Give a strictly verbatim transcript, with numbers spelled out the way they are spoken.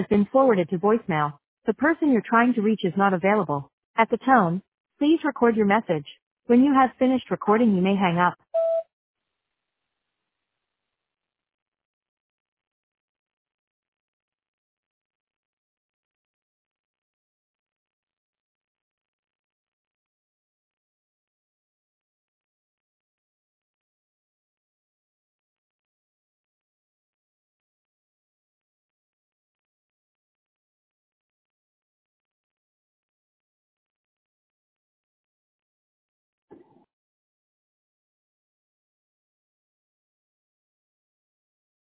has been forwarded to voicemail. The person you're trying to reach is not available. At the tone, please record your message. When you have finished recording, you may hang up.